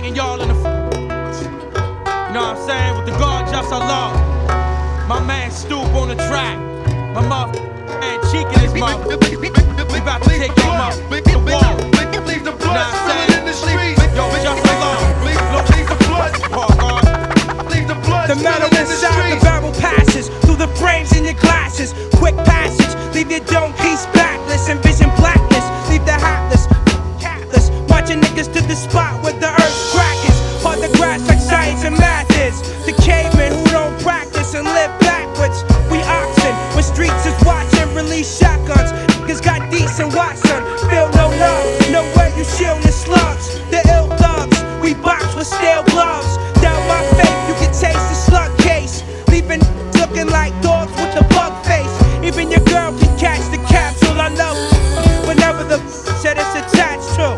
inviting y'all in the you know what I'm saying? With the God just Allah. My man Stoop on the track. My man Cheek in his mouth. We about to take y'all up the wall. Leave the blood spilling in the streets. Yo, just Allah. Leave the blood. Leave the blood. The metal inside the barrel passes through the frames in your glasses. Quick passage, leave your dome piece backless. Envision blackness, leave the hapless, catless. Watching niggas to the spot where the earth's crack is. On the grass like science and math is. The cavemen who don't practice and live backwards. We oxen when streets is watching. Release shotguns, niggas got decent watch son. Feel no love, know where you shielding slugs. The ill thugs, we box with steel gloves. Down my face, you can taste the slug case. Leaving looking like dogs with the bug face. Even your girl can catch the capsule. I love whenever the said it's attached to.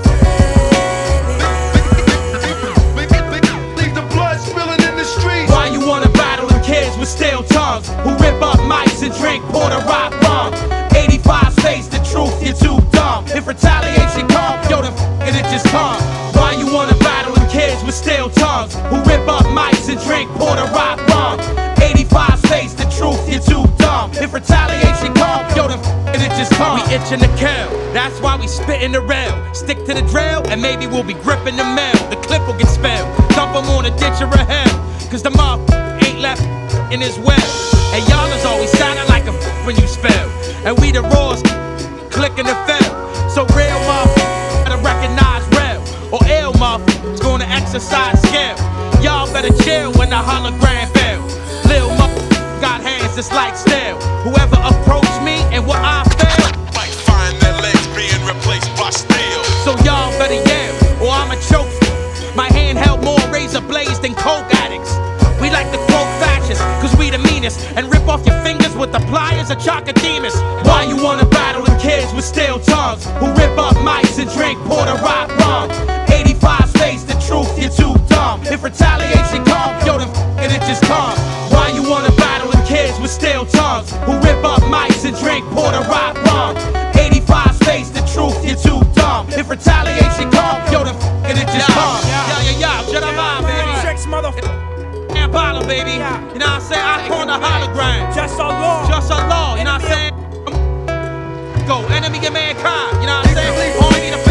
Leave the blood spilling in the streets. Why you wanna battle them kids with steel tongues who rip up mics and drink Porter Rock rum? 85 face the truth, you're too dumb. If retaliation come, yo, then it just come. Why you wanna battle them kids with steel tongues who rip up mics and drink Porter Rock rum? 85 face the truth, you're too dumb. If retaliation come, yo, then it just come. We itching to kill, that's why we spitting the rail. Stick to the drill, and maybe we'll be gripping the mail. The clip will get spilled, dump them on a ditch or a hill. Cause the mouth ain't left in his well. And y'all is always sounding like a when you spell. And we the raws clicking the fill. So real motherfuckers better recognize real. Or ill motherfuckers gonna exercise skill. Y'all better chill when the hologram fell. Lil motherfuckers got hands just like steel. Whoever approach me and what I feel might find their legs being replaced by steel. So y'all better yell or I'ma choke. My hand held more razor blades than coke addicts. We like to quote fascists, cause we the meanest. And rip off your fingers with the pliers of Chocodemus. Why you wanna battle them kids with steel tongues who rip up mics and drink Porter Rock rum? 85 face the truth, you're too dumb. If retaliation come, yo, then it just come. Why you wanna battle them kids with steel tongues who rip up mics and drink Porter Rock rum? 85 face the truth, you're too dumb. If retaliation come, yo, then it just come. Yo, shut up, baby. Tricks, motherfucker. And bottle, baby. You know what I'm saying? I call the hologram. Just Allah. Just Allah. You know what I'm saying? Go, enemy of mankind. You know what I'm saying? Only need a